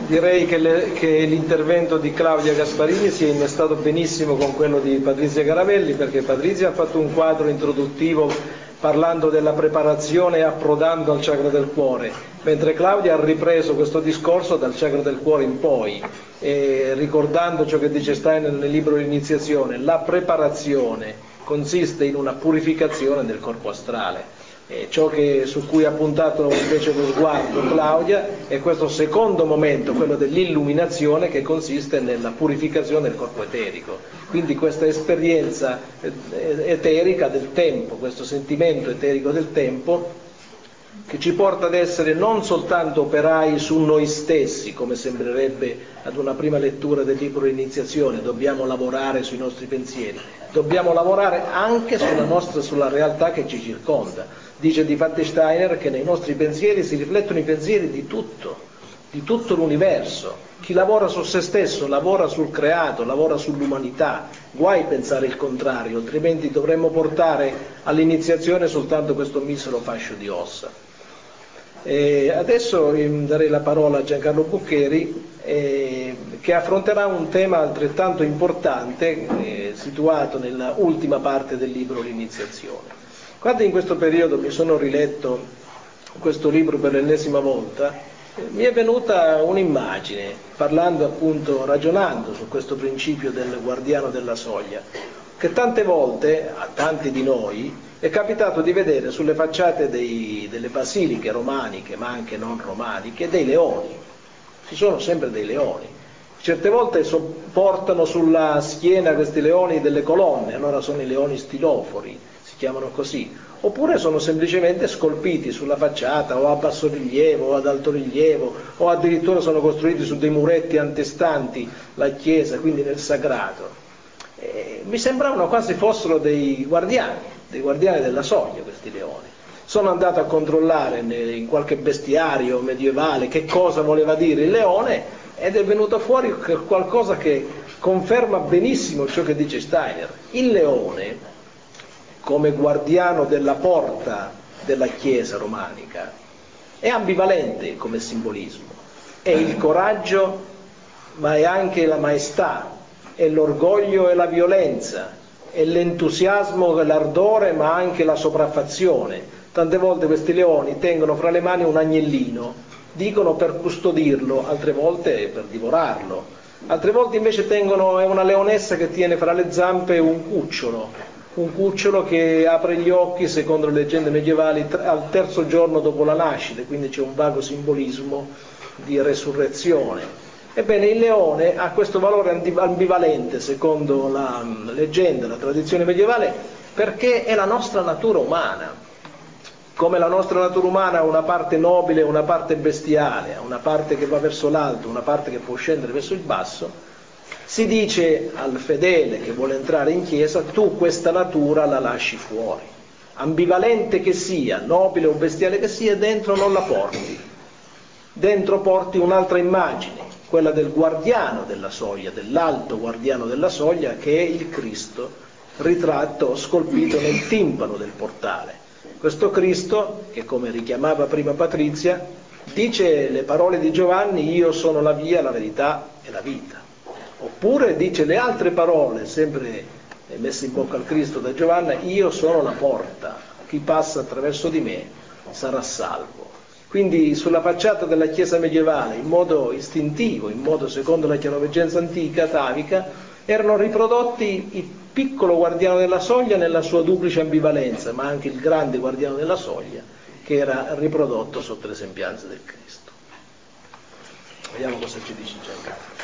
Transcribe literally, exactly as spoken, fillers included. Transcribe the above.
direi che, le, che l'intervento di Claudia Gasparini si è innestato benissimo con quello di Patrizia Caravelli, perché Patrizia ha fatto un quadro introduttivo parlando della preparazione e approdando al Chakra del Cuore, mentre Claudia ha ripreso questo discorso dal Chakra del Cuore in poi, eh, ricordando ciò che dice Steiner nel libro L'Iniziazione: la preparazione consiste in una purificazione del corpo astrale. E ciò che, su cui ha puntato invece lo sguardo Claudia è questo secondo momento, quello dell'illuminazione, che consiste nella purificazione del corpo eterico. Quindi questa esperienza eterica del tempo, questo sentimento eterico del tempo, che ci porta ad essere non soltanto operai su noi stessi, come sembrerebbe ad una prima lettura del libro Iniziazione, dobbiamo lavorare sui nostri pensieri, dobbiamo lavorare anche sulla nostra, sulla realtà che ci circonda. Dice difatti Steiner che nei nostri pensieri si riflettono i pensieri di tutto, di tutto l'universo. Chi lavora su se stesso lavora sul creato, lavora sull'umanità. Guai pensare il contrario, altrimenti dovremmo portare all'iniziazione soltanto questo misero fascio di ossa. E adesso darei la parola a Giancarlo Buccheri, eh, che affronterà un tema altrettanto importante, eh, situato nella ultima parte del libro L'Iniziazione. Quando in questo periodo mi sono riletto questo libro per l'ennesima volta, eh, mi è venuta un'immagine, parlando appunto, ragionando su questo principio del guardiano della soglia, che tante volte, a tanti di noi, è capitato di vedere sulle facciate dei, delle basiliche romaniche, ma anche non romaniche, dei leoni. Ci sono sempre dei leoni. Certe volte so, portano sulla schiena questi leoni delle colonne, allora sono i leoni stilofori, si chiamano così. Oppure sono semplicemente scolpiti sulla facciata, o a basso rilievo, o ad alto rilievo, o addirittura sono costruiti su dei muretti antestanti la chiesa, quindi nel sagrato. Eh, mi sembravano quasi fossero dei guardiani, dei guardiani della soglia questi leoni. Sono andato a controllare in qualche bestiario medievale che cosa voleva dire il leone, ed è venuto fuori qualcosa che conferma benissimo ciò che dice Steiner. Il leone, come guardiano della porta della chiesa romanica, è ambivalente come simbolismo. È il coraggio, ma è anche la maestà, è l'orgoglio e la violenza, è l'entusiasmo e l'ardore, ma anche la sopraffazione. Tante volte questi leoni tengono fra le mani un agnellino, dicono per custodirlo, altre volte per divorarlo, altre volte invece tengono, è una leonessa che tiene fra le zampe un cucciolo, un cucciolo che apre gli occhi, secondo le leggende medievali, al terzo giorno dopo la nascita, quindi c'è un vago simbolismo di resurrezione. Ebbene, il leone ha questo valore ambivalente, secondo la leggenda, la tradizione medievale, perché è la nostra natura umana. Come la nostra natura umana ha una parte nobile e una parte bestiale, ha una parte che va verso l'alto, una parte che può scendere verso il basso, si dice al fedele che vuole entrare in chiesa: tu questa natura la lasci fuori. Ambivalente che sia, nobile o bestiale che sia, dentro non la porti. Dentro porti un'altra immagine, quella del guardiano della soglia, dell'alto guardiano della soglia, che è il Cristo ritratto, scolpito nel timpano del portale. Questo Cristo, che come richiamava prima Patrizia, dice le parole di Giovanni: io sono la via, la verità e la vita. Oppure dice le altre parole, sempre messe in bocca al Cristo da Giovanna: io sono la porta, chi passa attraverso di me sarà salvo. Quindi sulla facciata della chiesa medievale, in modo istintivo, in modo secondo la chiaroveggenza antica, atavica, erano riprodotti il piccolo guardiano della soglia nella sua duplice ambivalenza, ma anche il grande guardiano della soglia, che era riprodotto sotto le sembianze del Cristo. Vediamo cosa ci dice Giancarlo.